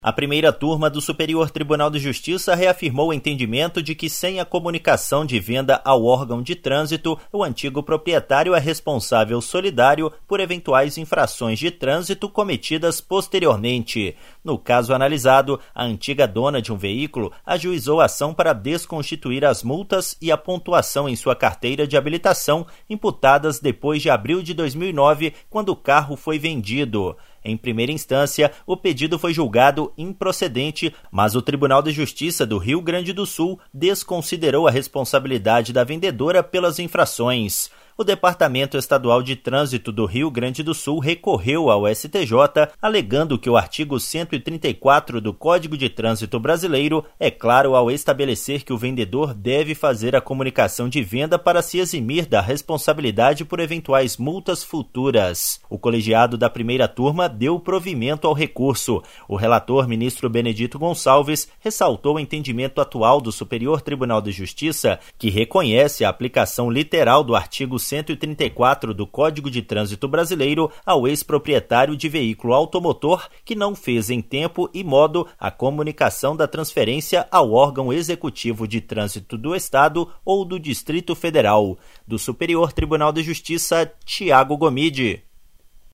A primeira turma do Superior Tribunal de Justiça reafirmou o entendimento de que, sem a comunicação de venda ao órgão de trânsito, o antigo proprietário é responsável solidário por eventuais infrações de trânsito cometidas posteriormente. No caso analisado, a antiga dona de um veículo ajuizou a ação para desconstituir as multas e a pontuação em sua carteira de habilitação imputadas depois de abril de 2009, quando o carro foi vendido. Em primeira instância, o pedido foi julgado improcedente, mas o Tribunal de Justiça do Rio Grande do Sul desconsiderou a responsabilidade da vendedora pelas infrações. O Departamento Estadual de Trânsito do Rio Grande do Sul recorreu ao STJ, alegando que o artigo 134 do Código de Trânsito Brasileiro é claro ao estabelecer que o vendedor deve fazer a comunicação de venda para se eximir da responsabilidade por eventuais multas futuras. O colegiado da primeira turma deu provimento ao recurso. O relator, ministro Benedito Gonçalves, ressaltou o entendimento atual do Superior Tribunal de Justiça, que reconhece a aplicação literal do artigo 134 do Código de Trânsito Brasileiro ao ex-proprietário de veículo automotor que não fez em tempo e modo a comunicação da transferência ao órgão executivo de trânsito do Estado ou do Distrito Federal. Do Superior Tribunal de Justiça, Tiago Gomide.